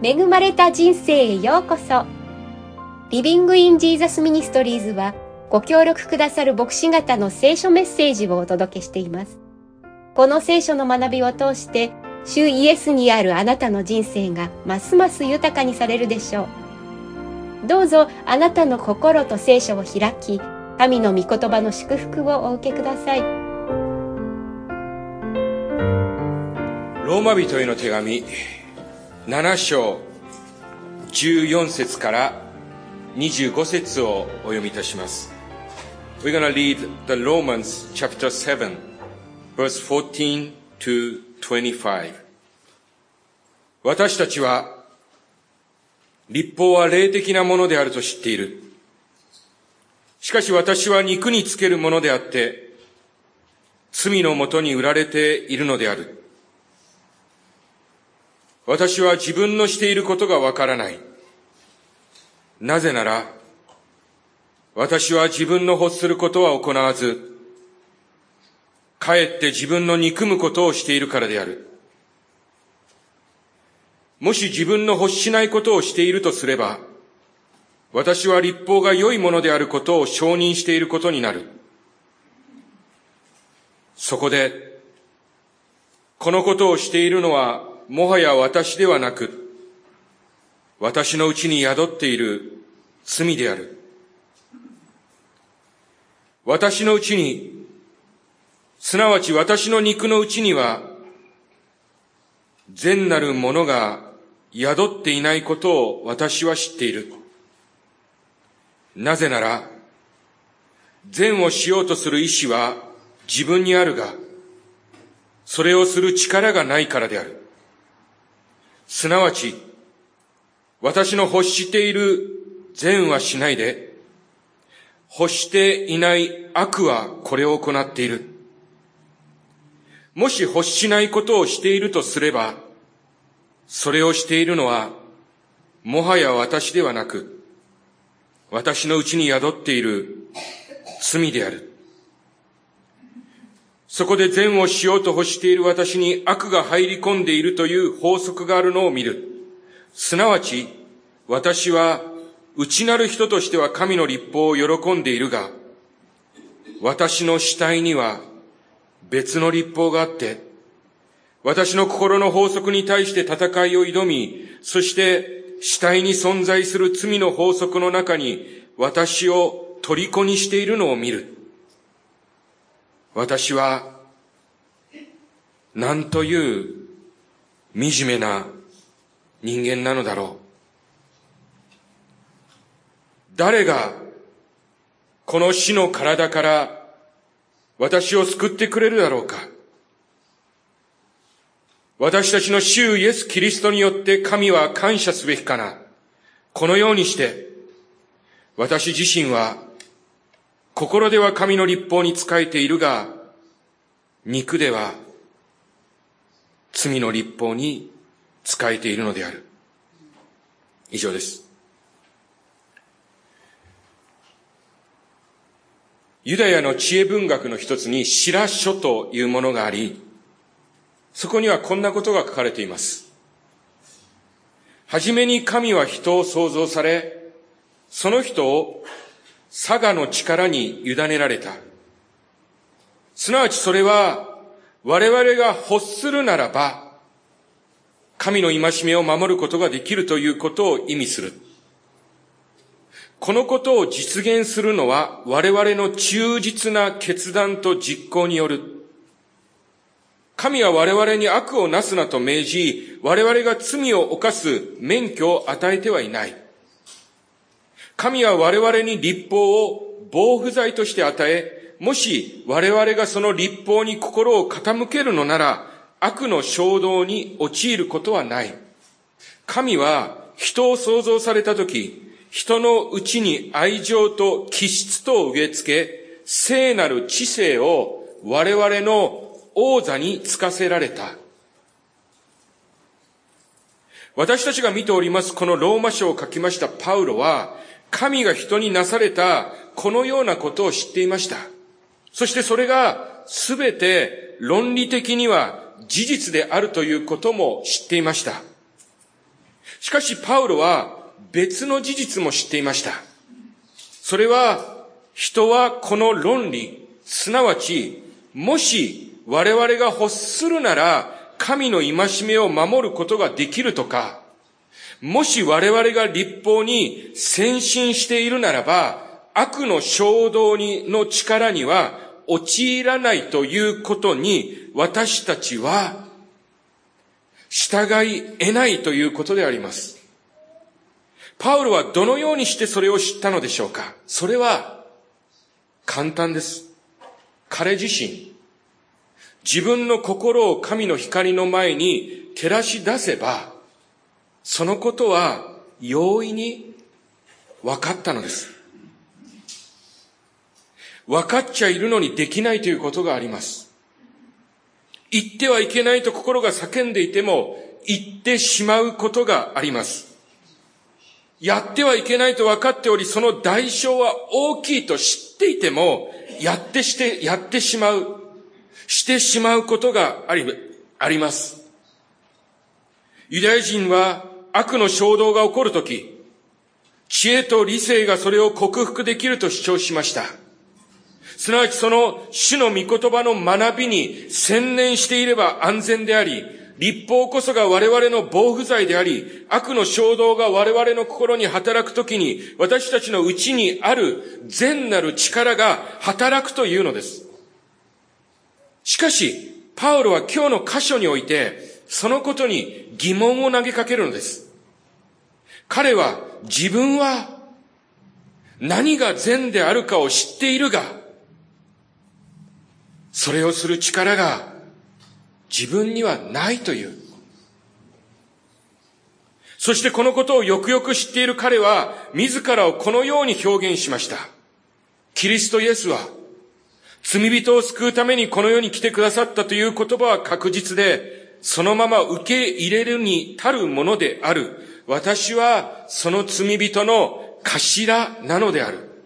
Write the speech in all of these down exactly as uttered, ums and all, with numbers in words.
恵まれた人生へようこそ。リビングインジーザスミニストリーズはご協力くださる牧師方の聖書メッセージをお届けしています。この聖書の学びを通して主イエスにあるあなたの人生がますます豊かにされるでしょう。どうぞあなたの心と聖書を開き、神の御言葉の祝福をお受けください。 ローマ人への手紙なな章じゅうよん節からにじゅうご節をお読みいたします。 We're going to read the Romans chapter seven verse fourteen to twenty-five。 私たちは律法は霊的なものであると知っている。しかし私は肉につけるものであって罪のもとに売られているのである。私は自分のしていることがわからない。なぜなら、私は自分の欲することは行わず、かえって自分の憎むことをしているからである。もし自分の欲しないことをしているとすれば、私は律法が良いものであることを承認していることになる。そこで、このことをしているのは、もはや私ではなく、私のうちに宿っている罪である。私のうちに、すなわち私の肉のうちには、善なるものが宿っていないことを私は知っている。なぜなら、善をしようとする意志は自分にあるが、それをする力がないからである。すなわち、私の欲している善はしないで、欲していない悪はこれを行っている。もし欲しないことをしているとすれば、それをしているのは、もはや私ではなく、私のうちに宿っている罪である。そこで善をしようと欲している私に悪が入り込んでいるという法則があるのを見る。すなわち、私は内なる人としては神の律法を喜んでいるが、私の死体には別の律法があって、私の心の法則に対して戦いを挑み、そして死体に存在する罪の法則の中に私を虜にしているのを見る。私は何という惨めな人間なのだろう。誰がこの死の体から私を救ってくれるだろうか。私たちの主イエス・キリストによって神は感謝すべきかな。このようにして私自身は心では神の律法に仕えているが、肉では罪の律法に仕えているのである。以上です。ユダヤの知恵文学の一つにシラ書というものがあり、そこにはこんなことが書かれています。はじめに神は人を創造され、その人を佐賀の力に委ねられた。すなわちそれは我々が欲するならば、神の戒めを守ることができるということを意味する。このことを実現するのは我々の忠実な決断と実行による。神は我々に悪をなすなと命じ、我々が罪を犯す免許を与えてはいない。神は我々に律法を防腐剤として与え、もし我々がその律法に心を傾けるのなら、悪の衝動に陥ることはない。神は人を創造されたとき、人のうちに愛情と気質とを植え付け、聖なる知性を我々の王座につかせられた。私たちが見ておりますこのローマ書を書きましたパウロは、神が人になされたこのようなことを知っていました。そしてそれがすべて論理的には事実であるということも知っていました。 しかしパウロは別の事実も知っていました。それは、人はこの論理、すなわち、もし我々が欲するなら神の戒めを守ることができるとか、もし我々が律法に先進しているならば、悪の衝動にの力には陥らないということに私たちは従い得ないということであります。パウロはどのようにしてそれを知ったのでしょうか。それは簡単です。彼自身、自分の心を神の光の前に照らし出せば、そのことは容易に分かったのです。分かっちゃいるのにできないということがあります。言ってはいけないと心が叫んでいても、言ってしまうことがあります。やってはいけないと分かっており、その代償は大きいと知っていても、やってして、やってしまう、してしまうことがあり、あります。ユダヤ人は悪の衝動が起こるとき、知恵と理性がそれを克服できると主張しました。すなわちその主の御言葉の学びに専念していれば安全であり、律法こそが我々の防腐剤であり、悪の衝動が我々の心に働くときに、私たちの内にある善なる力が働くというのです。しかし、パウロは今日の箇所において、そのことに疑問を投げかけるのです。彼は自分は何が善であるかを知っているが、それをする力が自分にはないという。そしてこのことをよくよく知っている彼は、自らをこのように表現しました。キリストイエスは、罪人を救うためにこの世に来てくださったという言葉は確実で、そのまま受け入れるに足るものである。私はその罪人の頭なのである。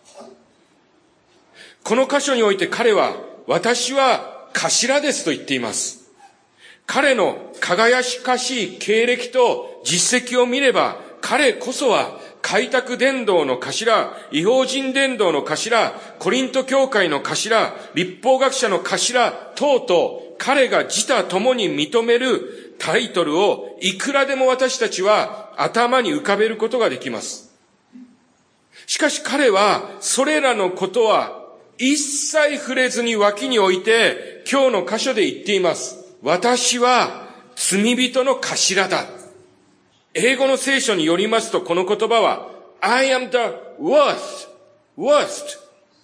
この箇所において彼は、私は頭ですと言っています。彼の輝かしい経歴と実績を見れば、彼こそは開拓伝道の頭、異邦人伝道の頭、コリント教会の頭、律法学者の頭等々、彼が自他共に認めるタイトルをいくらでも私たちは頭に浮かべることができます。しかし彼はそれらのことは一切触れずに脇に置いて、今日の箇所で言っています。私は罪人の頭だ。英語の聖書によりますと、この言葉は I am the worst, worst。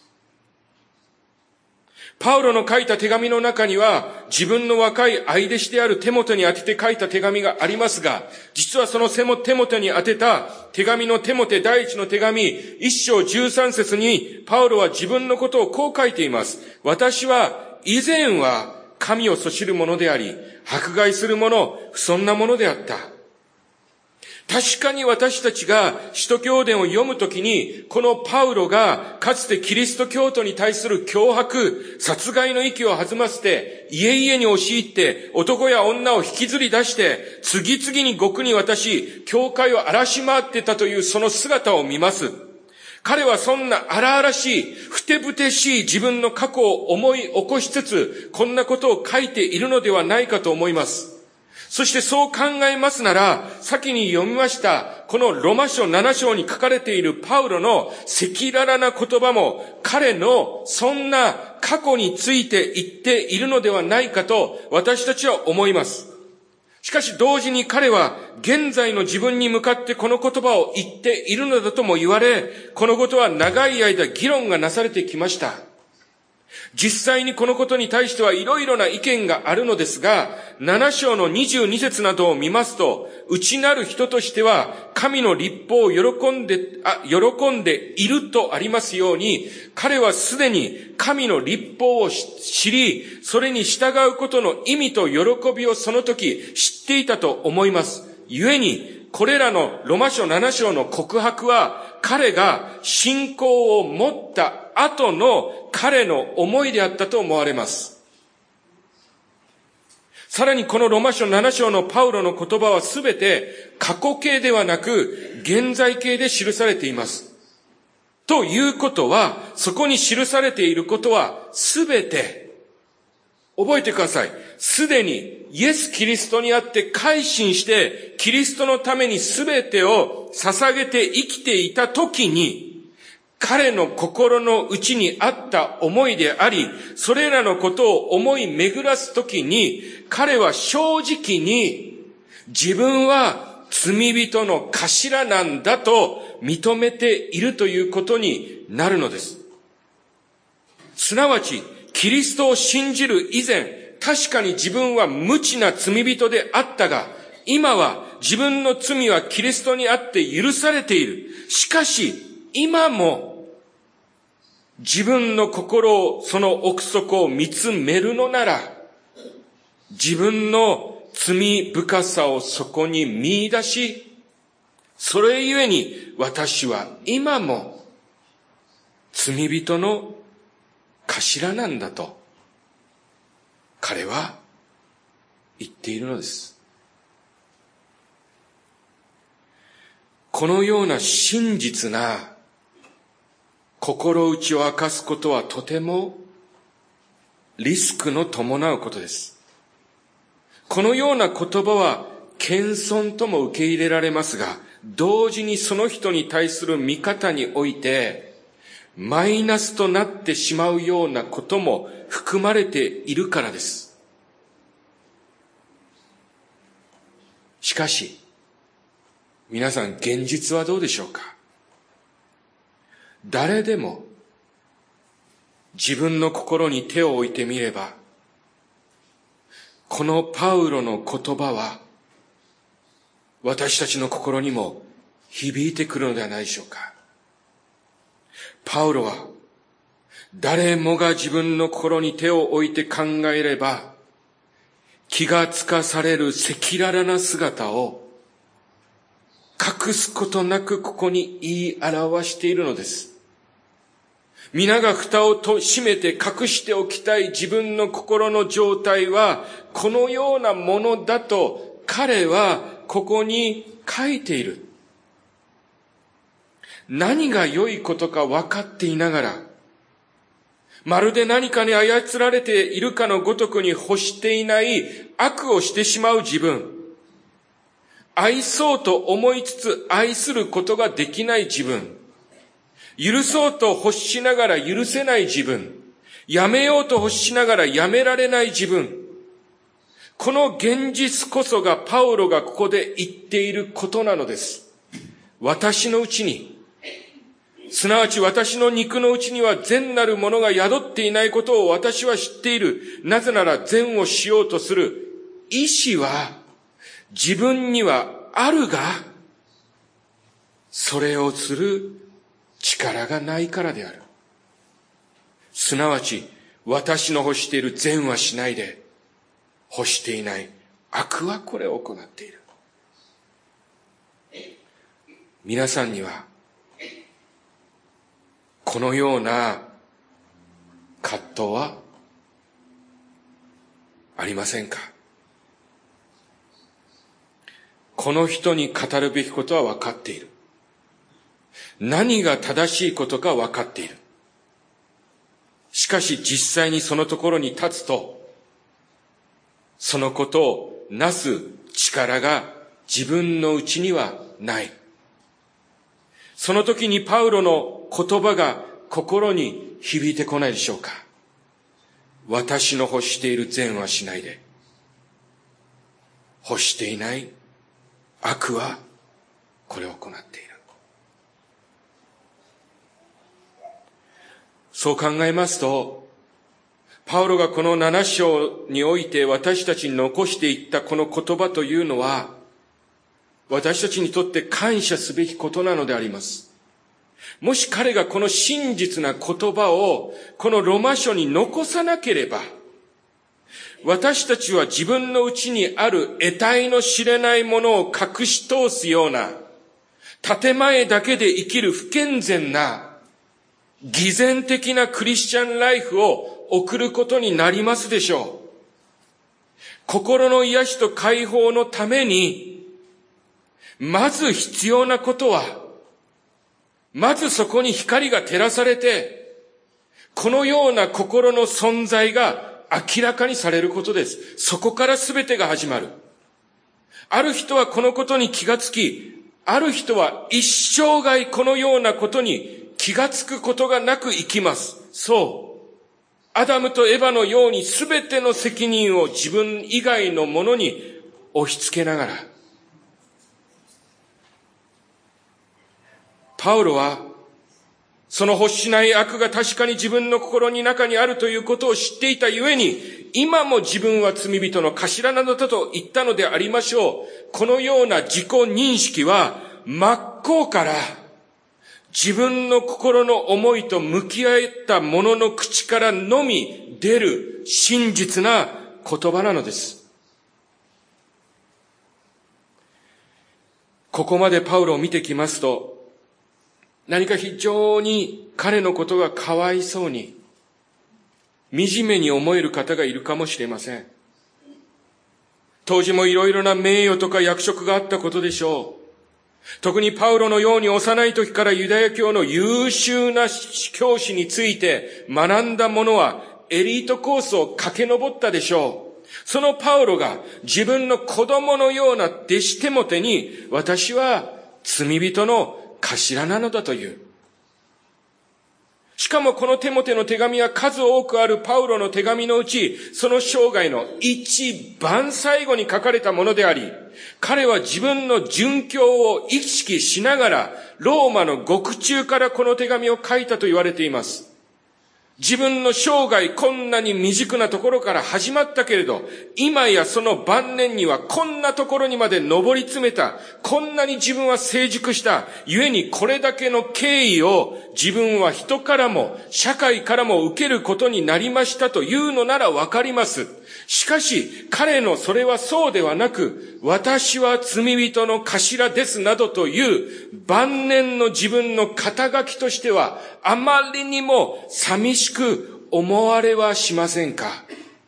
パウロの書いた手紙の中には、自分の若い愛弟子であるテモテに宛てて書いた手紙がありますが、実はそのテモテに宛てた手紙のテモテ第一の手紙一章十三節に、パウロは自分のことをこう書いています。私は以前は神をそしる者であり、迫害する者、不遜な者であった。確かに私たちが使徒教伝を読むときに、このパウロがかつてキリスト教徒に対する脅迫、殺害の息を弾ませて、家々に押し入って男や女を引きずり出して、次々に獄に渡し、教会を荒らし回ってたというその姿を見ます。彼はそんな荒々しい、ふてぶてしい自分の過去を思い起こしつつ、こんなことを書いているのではないかと思います。そしてそう考えますなら、先に読みました、このロマ書なな章に書かれているパウロの赤裸々な言葉も、彼のそんな過去について言っているのではないかと私たちは思います。しかし同時に彼は現在の自分に向かってこの言葉を言っているのだとも言われ、このことは長い間議論がなされてきました。実際にこのことに対してはいろいろな意見があるのですが、なな章のにじゅうに節などを見ますと、内なる人としては神の律法を喜んで、あ、喜んでいるとありますように、彼はすでに神の律法を知り、それに従うことの意味と喜びをその時知っていたと思います。故に、これらのロマ書なな章の告白は、彼が信仰を持った後の彼の思いであったと思われます。 さらにこのローマ書なな章のパウロの言葉はすべて過去形ではなく現在形で記されています。ということは、そこに記されていることはすべて、覚えてください。すでにイエス・キリストにあって改心して、キリストのためにすべてを捧げて生きていたときに、彼の心の内にあった思いであり、それらのことを思い巡らすときに、彼は正直に自分は罪人の頭なんだと認めているということになるのです。すなわち、キリストを信じる以前、確かに自分は無知な罪人であったが、今は自分の罪はキリストにあって許されている。しかし、今も自分の心を、その奥底を見つめるのなら、自分の罪深さをそこに見出し、それゆえに私は今も罪人の頭なんだと彼は言っているのです。このような真実な心打ちを明かすことはとてもリスクの伴うことです。このような言葉は謙遜とも受け入れられますが、同時にその人に対する見方においてマイナスとなってしまうようなことも含まれているからです。しかし、皆さん現実はどうでしょうか？誰でも自分の心に手を置いてみれば、このパウロの言葉は私たちの心にも響いてくるのではないでしょうか。パウロは誰もが自分の心に手を置いて考えれば気がつかされる赤裸々な姿を隠すことなくここに言い表しているのです。皆が蓋をと閉めて隠しておきたい自分の心の状態はこのようなものだと彼はここに書いている。何が良いことか分かっていながら、まるで何かに操られているかのごとくに欲していない悪をしてしまう自分。愛そうと思いつつ愛することができない自分。許そうと欲しながら許せない自分。やめようと欲しながらやめられない自分。この現実こそがパウロがここで言っていることなのです。私のうちに、すなわち私の肉のうちには善なるものが宿っていないことを私は知っている。なぜなら善をしようとする意志は自分にはあるが、それをする力がないからである。すなわち私の欲している善はしないで、欲していない悪はこれを行っている。皆さんにはこのような葛藤はありませんか？この人に語るべきことは分かっている。何が正しいことか分かっている。しかし実際にそのところに立つと、そのことをなす力が自分のうちにはない。その時にパウロの言葉が心に響いてこないでしょうか。私の欲している善はしないで、欲していない悪はこれを行っている。そう考えますと、パウロがこのなな章において私たちに残していったこの言葉というのは、私たちにとって感謝すべきことなのであります。もし彼がこの真実な言葉をこのロマ書に残さなければ、私たちは自分のうちにある得体の知れないものを隠し通すような、建前だけで生きる不健全な偽善的なクリスチャンライフを送ることになりますでしょう。 心の癒しと解放のために、まず必要なことは、まずそこに光が照らされて、このような心の存在が明らかにされることです。そこから全てが始まる。ある人はこのことに気がつき、ある人は一生涯このようなことに気がつくことがなく生きます。そう。アダムとエバのように全ての責任を自分以外のものに押し付けながら。パウロは、その欲しない悪が確かに自分の心に中にあるということを知っていたゆえに、今も自分は罪人の頭なのだと言ったのでありましょう。このような自己認識は真っ向から自分の心の思いと向き合った者の口からのみ出る真実な言葉なのです。ここまでパウロを見てきますと、何か非常に彼のことがかわいそうに、惨めに思える方がいるかもしれません。当時もいろいろな名誉とか役職があったことでしょう。特にパウロのように幼い時からユダヤ教の優秀な教師について学んだ者はエリートコースを駆け上ったでしょう。そのパウロが自分の子供のような弟子テモテに、私は罪人の頭なのだという。しかもこのテモテの手紙は数多くあるパウロの手紙のうち、その生涯の一番最後に書かれたものであり、彼は自分の殉教を意識しながら、ローマの獄中からこの手紙を書いたと言われています。自分の生涯こんなに未熟なところから始まったけれど、今やその晩年にはこんなところにまで上り詰めた、こんなに自分は成熟した、故にこれだけの敬意を自分は人からも社会からも受けることになりましたというのならわかります。しかし彼のそれはそうではなく、私は罪人の頭ですなどという晩年の自分の肩書きとしてはあまりにも寂しく思われはしませんか。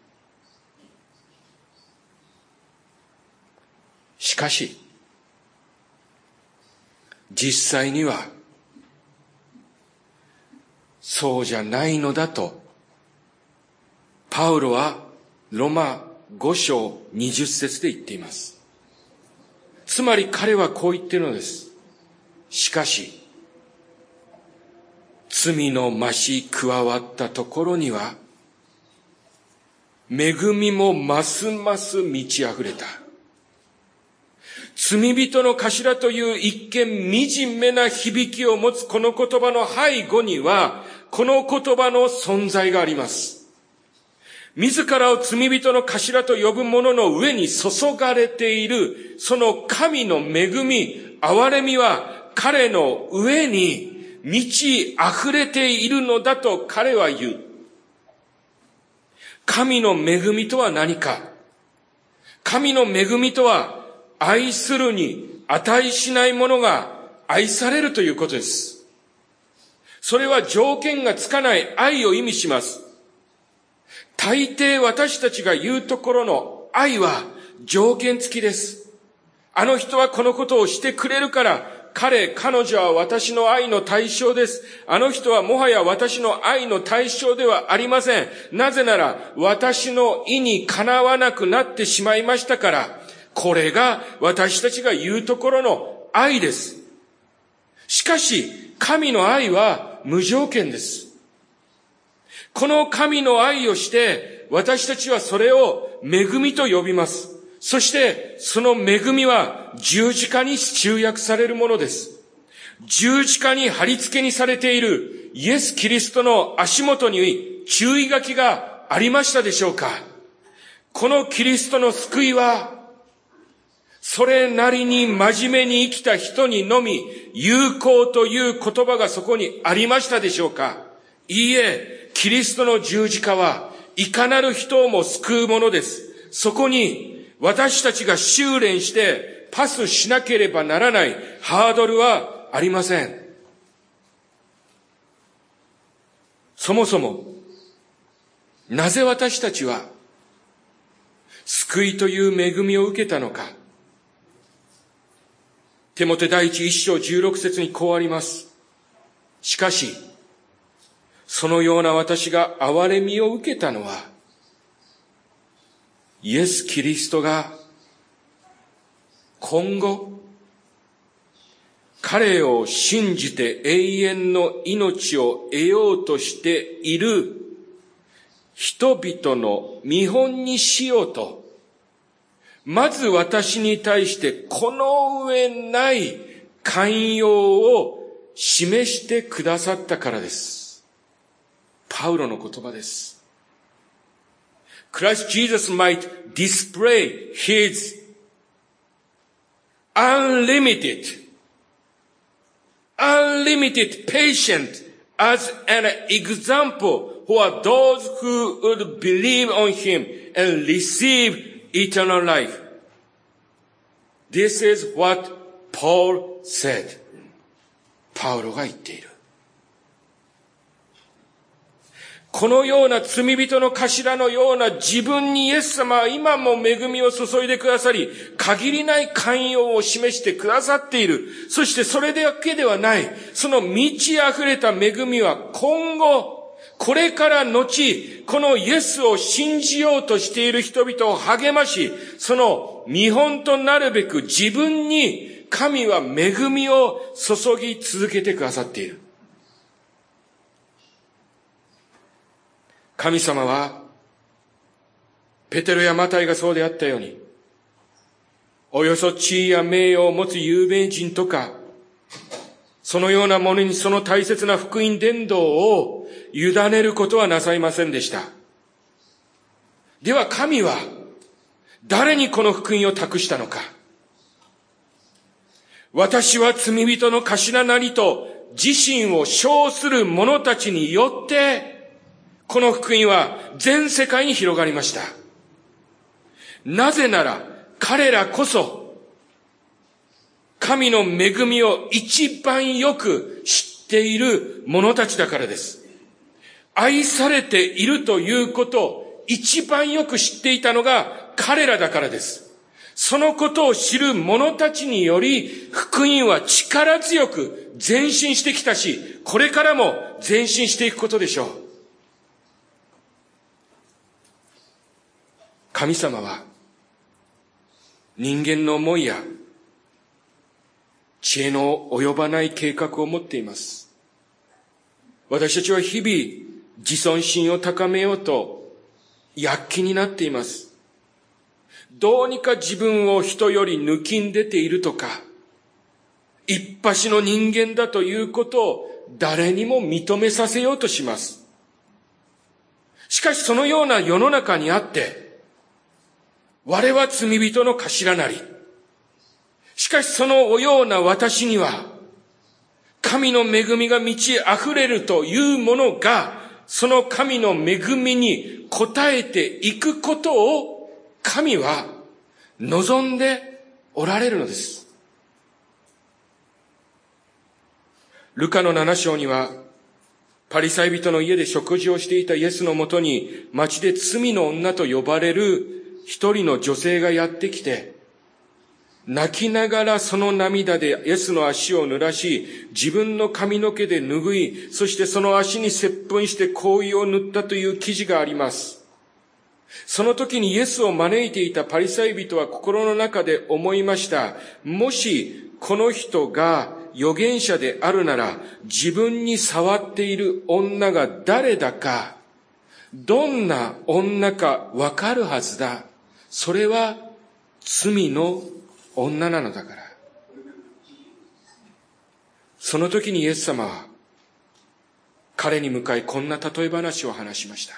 しかし実際にはそうじゃないのだとパウロはロマご章にじゅっ節で言っています。つまり彼はこう言っているのです。しかし罪の増し加わったところには恵みもますます満ち溢れた。罪人の頭という一見惨めな響きを持つこの言葉の背後にはこの言葉の存在があります。自らを罪人の頭と呼ぶ者の上に注がれているその神の恵み、憐れみは彼の上に満ち溢れているのだと彼は言う。神の恵みとは何か。神の恵みとは愛するに値しないものが愛されるということです。それは条件がつかない愛を意味します。大抵私たちが言うところの愛は条件付きです。あの人はこのことをしてくれるから、彼、彼女は私の愛の対象です。あの人はもはや私の愛の対象ではありません。なぜなら私の意にかなわなくなってしまいましたから。これが私たちが言うところの愛です。しかし神の愛は無条件です。この神の愛をして私たちはそれを恵みと呼びます。そしてその恵みは十字架に集約されるものです。十字架に貼り付けにされているイエス・キリストの足元に注意書きがありましたでしょうか。このキリストの救いはそれなりに真面目に生きた人にのみ有効という言葉がそこにありましたでしょうか。いいえ、キリストの十字架はいかなる人をも救うものです。そこに私たちが修練してパスしなければならないハードルはありません。そもそもなぜ私たちは救いという恵みを受けたのか。テモテ第一一章十六節にこうあります。しかし、そのような私が憐れみを受けたのは、イエス・キリストが今後、彼を信じて永遠の命を得ようとしている人々の見本にしようと、まず私に対してこの上ない寛容を示してくださったからです。パウロの言葉です。Christ Jesus might display his unlimited, unlimited patience as an example for those who would believe on him and receive eternal life. This is what Paul said. パウロが言っている。このような罪人の頭のような自分にイエス様は今も恵みを注いでくださり、限りない寛容を示してくださっている。そしてそれだけではない。その満ち溢れた恵みは今後、これから後、このイエスを信じようとしている人々を励まし、その見本となるべく自分に神は恵みを注ぎ続けてくださっている。神様は、ペテロやマタイがそうであったように、およそ地位や名誉を持つ有名人とか、そのようなものにその大切な福音伝道を委ねることはなさいませんでした。では神は、誰にこの福音を託したのか。私は罪人の頭なりと自身を称する者たちによって、この福音は全世界に広がりました。なぜなら彼らこそ神の恵みを一番よく知っている者たちだからです。愛されているということを一番よく知っていたのが彼らだからです。そのことを知る者たちにより福音は力強く前進してきたし、これからも前進していくことでしょう。神様は人間の思いや知恵の及ばない計画を持っています。私たちは日々自尊心を高めようと躍起になっています。どうにか自分を人より抜きん出ているとか、一発の人間だということを誰にも認めさせようとします。しかしそのような世の中にあって、我は罪人の頭なり。しかしそのような私には、神の恵みが満ち溢れるというものが、その神の恵みに応えていくことを、神は望んでおられるのです。ルカのなな章には、パリサイ人の家で食事をしていたイエスのもとに、町で罪の女と呼ばれる一人の女性がやってきて、泣きながらその涙でイエスの足を濡らし、自分の髪の毛で拭い、そしてその足に接吻して香油を塗ったという記事があります。その時にイエスを招いていたパリサイ人は心の中で思いました。もしこの人が預言者であるなら、自分に触っている女が誰だか、どんな女かわかるはずだ。それは罪の女なのだから。その時にイエス様は彼に向かいこんな例え話を話しました。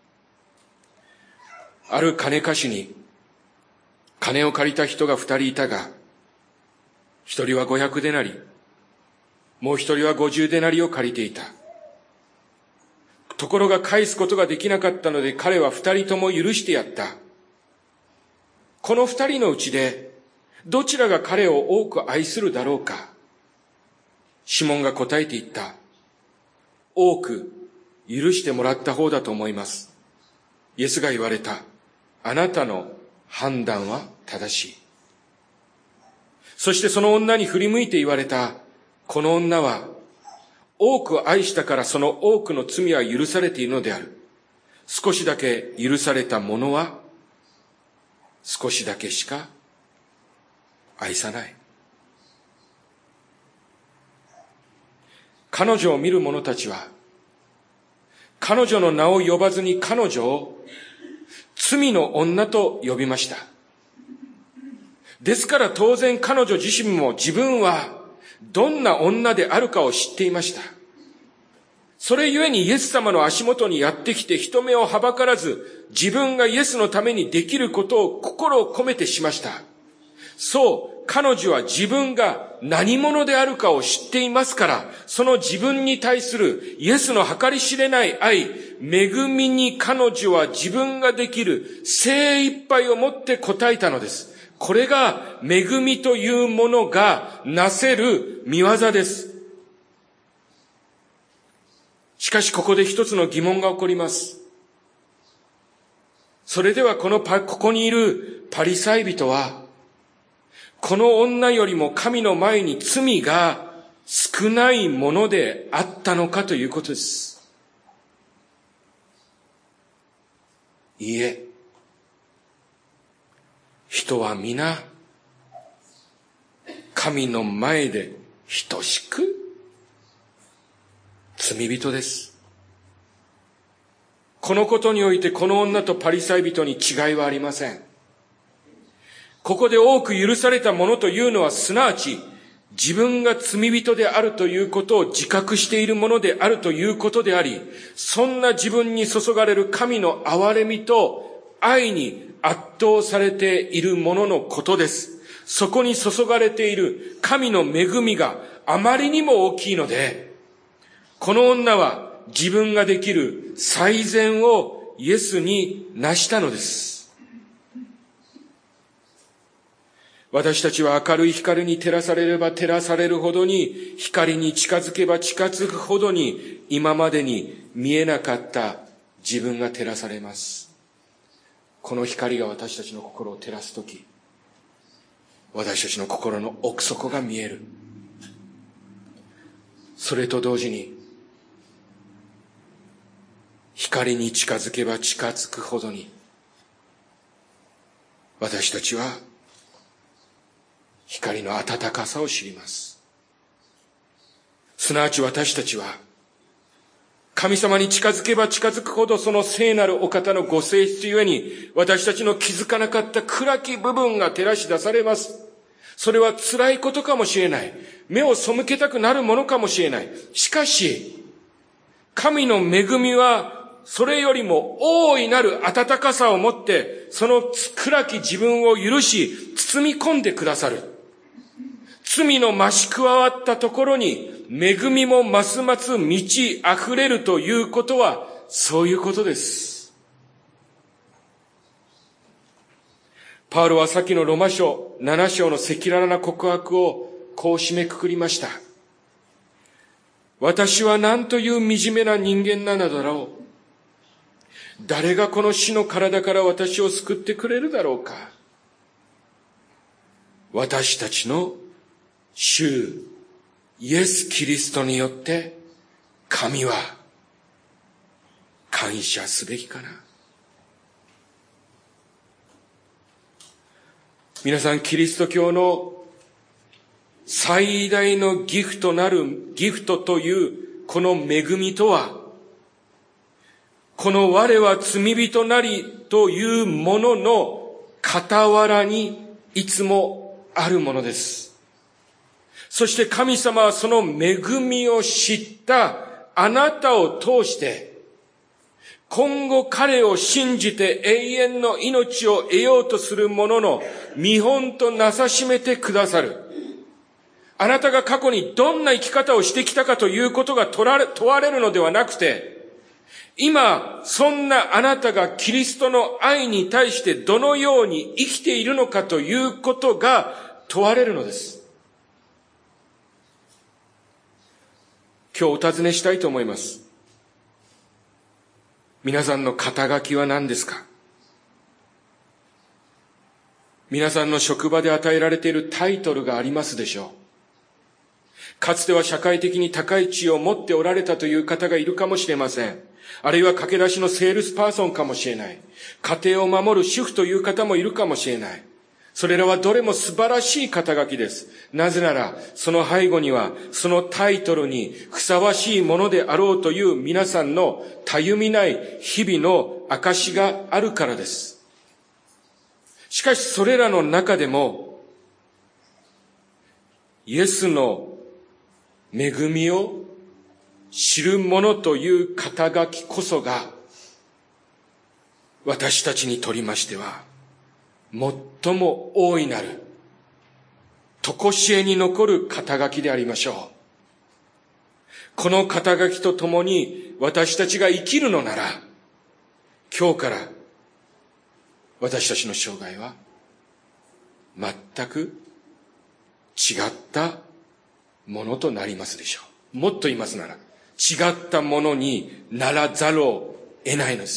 ある金貸しに金を借りた人が二人いたが、一人は五百デナリ、もう一人は五十デナリを借りていた。ところが返すことができなかったので彼は二人とも許してやった。この二人のうちでどちらが彼を多く愛するだろうか。シモンが答えて言った。多く許してもらった方だと思います。イエスが言われた。あなたの判断は正しい。そしてその女に振り向いて言われた。この女は多く愛したからその多くの罪は許されているのである。少しだけ許された者は少しだけしか愛さない。彼女を見る者たちは彼女の名を呼ばずに彼女を罪の女と呼びました。ですから当然彼女自身も自分はどんな女であるかを知っていました。それゆえにイエス様の足元にやってきて人目をはばからず自分がイエスのためにできることを心を込めてしました。そう、彼女は自分が何者であるかを知っていますから、その自分に対するイエスの計り知れない愛、恵みに彼女は自分ができる精一杯をもって応えたのです。これが恵みというものがなせる見業です。しかしここで一つの疑問が起こります。それではこのパ、ここにいるパリサイ人は、この女よりも神の前に罪が少ないものであったのかということです。いいえ、人は皆神の前で等しく罪人です。このことにおいてこの女とパリサイ人に違いはありません。ここで多く許されたものというのはすなわち自分が罪人であるということを自覚しているものであるということであり、そんな自分に注がれる神の憐れみと愛に圧倒されているもののことです。そこに注がれている神の恵みがあまりにも大きいので、この女は自分ができる最善をイエスに成したのです。私たちは明るい光に照らされれば照らされるほどに、光に近づけば近づくほどに、今までに見えなかった自分が照らされます。この光が私たちの心を照らすとき、私たちの心の奥底が見える。それと同時に、光に近づけば近づくほどに、私たちは光の温かさを知ります。すなわち私たちは、神様に近づけば近づくほどその聖なるお方のご性質ゆえに、私たちの気づかなかった暗き部分が照らし出されます。それは辛いことかもしれない。目を背けたくなるものかもしれない。しかし、神の恵みは、それよりも大いなる温かさを持って、その暗き自分を許し、包み込んでくださる。罪の増し加わったところに、恵みもますます満ち溢れるということは、そういうことです。パウロは先のロマ書なな章の赤裸々な告白をこう締めくくりました。私は何という惨めな人間なのだろう。誰がこの死の体から私を救ってくれるだろうか。私たちの主イエス・キリストによって神は感謝すべきかな。皆さん、キリスト教の最大のギフトなるギフトというこの恵みとは、この我は罪人なりというものの傍らにいつもあるものです。そして神様はその恵みを知ったあなたを通して、今後彼を信じて永遠の命を得ようとする者の見本となさしめてくださる。あなたが過去にどんな生き方をしてきたかということが問われるのではなくて、今、そんなあなたがキリストの愛に対してどのように生きているのかということが問われるのです。今日お尋ねしたいと思います。皆さんの肩書きは何ですか？ 皆さんの職場で与えられているタイトルがありますでしょう。かつては社会的に高い地位を持っておられたという方がいるかもしれません。あるいは駆け出しのセールスパーソンかもしれない。家庭を守る主婦という方もいるかもしれない。それらはどれも素晴らしい肩書きです。なぜなら、その背後には、そのタイトルにふさわしいものであろうという皆さんのたゆみない日々の証があるからです。しかしそれらの中でも、イエスの恵みを知る者という肩書きこそが、私たちにとりましては、最も大いなる、とこしえに残る肩書きでありましょう。この肩書きとともに私たちが生きるのなら、今日から私たちの生涯は全く違ったものとなりますでしょう。もっと言いますなら、違ったものにならざるを得ないのです。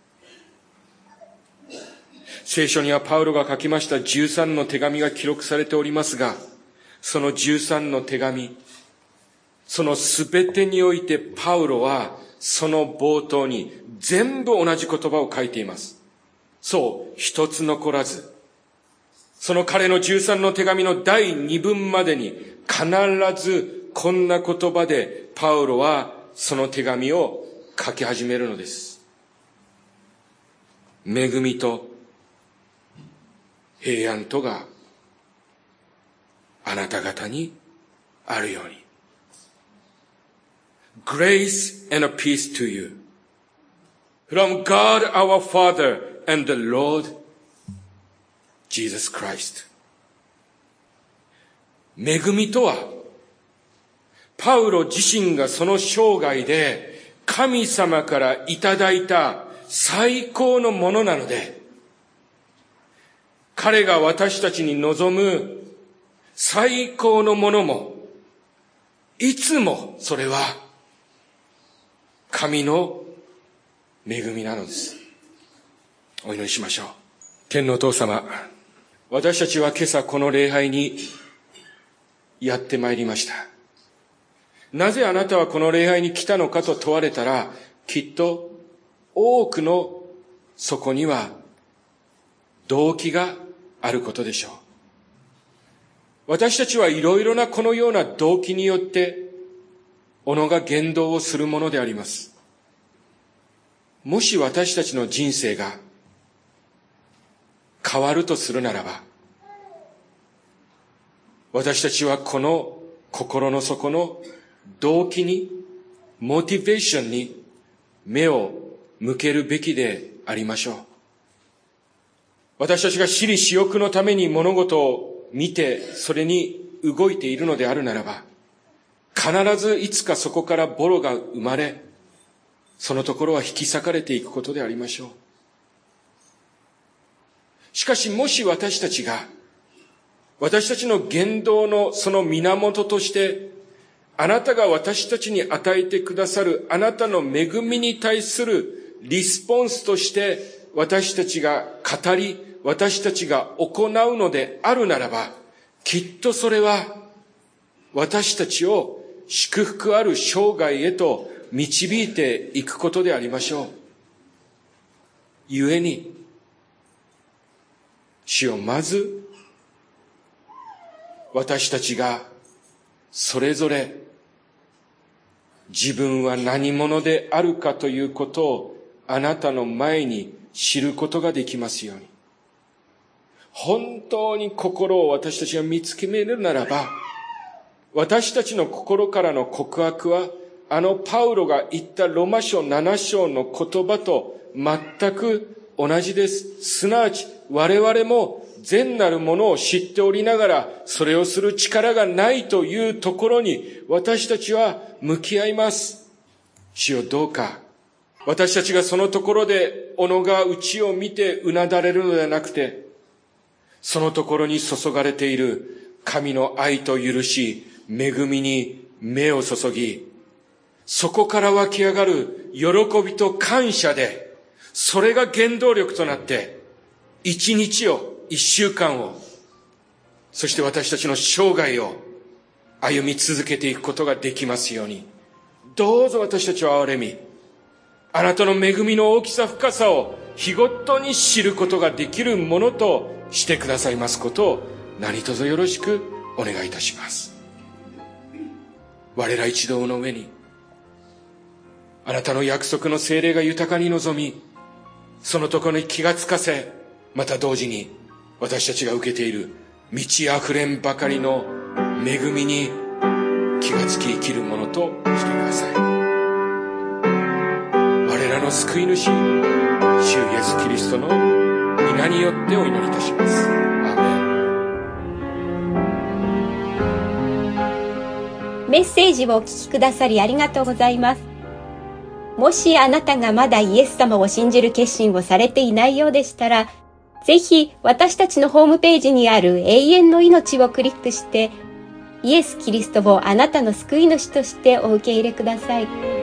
聖書にはパウロが書きましたじゅうさんの手紙が記録されておりますが、そのじゅうさんの手紙、そのすべてにおいてパウロはその冒頭に全部同じ言葉を書いています。そう、一つ残らず、その彼のじゅうさんの手紙のだいにぶんまでに必ずこんな言葉でパウロはその手紙を書き始めるのです。恵みと平安とがあなた方にあるように。Grace and a peace to you from God our Father and the Lord Jesus Christ. 恵みとは、パウロ自身がその生涯で神様からいただいた最高のものなので、彼が私たちに望む最高のものも、いつもそれは神の恵みなのです。お祈りしましょう。天のお父様、私たちは今朝この礼拝にやってまいりました。なぜあなたはこの礼拝に来たのかと問われたら、きっと多くのそこには動機があることでしょう。私たちはいろいろなこのような動機によって己が言動をするものであります。もし私たちの人生が変わるとするならば、私たちはこの心の底の動機に、モチベーションに目を向けるべきでありましょう。私たちが私利私欲のために物事を見て、それに動いているのであるならば、必ずいつかそこからボロが生まれ、そのところは引き裂かれていくことでありましょう。しかしもし私たちが、私たちの言動のその源として、あなたが私たちに与えてくださるあなたの恵みに対するリスポンスとして私たちが語り、私たちが行うのであるならば、きっとそれは私たちを祝福ある生涯へと導いていくことでありましょう。故に、主よ、まず私たちがそれぞれ自分は何者であるかということをあなたの前に知ることができますように。本当に心を私たちが見つけめるならば、私たちの心からの告白は、あのパウロが言ったロマ書なな章の言葉と全く同じです。すなわち我々も善なるものを知っておりながら、それをする力がないというところに私たちは向き合います。主よ、どうか私たちがそのところで己が内を見てうなだれるのではなくて、そのところに注がれている神の愛と許し、恵みに目を注ぎ、そこから湧き上がる喜びと感謝で、それが原動力となって、一日を一週間を、そして私たちの生涯を歩み続けていくことができますように、どうぞ私たちを憐れみ、あなたの恵みの大きさ深さを日ごとに知ることができるものとしてくださいますことを何卒よろしくお願いいたします。我ら一同の上にあなたの約束の聖霊が豊かに臨み、そのところに気がつかせ、また同時に私たちが受けている満ち溢れんばかりの恵みに気がつき生きるものとしてください。我らの救い主、主イエスキリストの皆によってお祈りいたします。アーメン。メッセージをお聞きくださりありがとうございます。もしあなたがまだイエス様を信じる決心をされていないようでしたら、ぜひ私たちのホームページにある永遠の命をクリックして、イエス・キリストをあなたの救い主としてお受け入れください。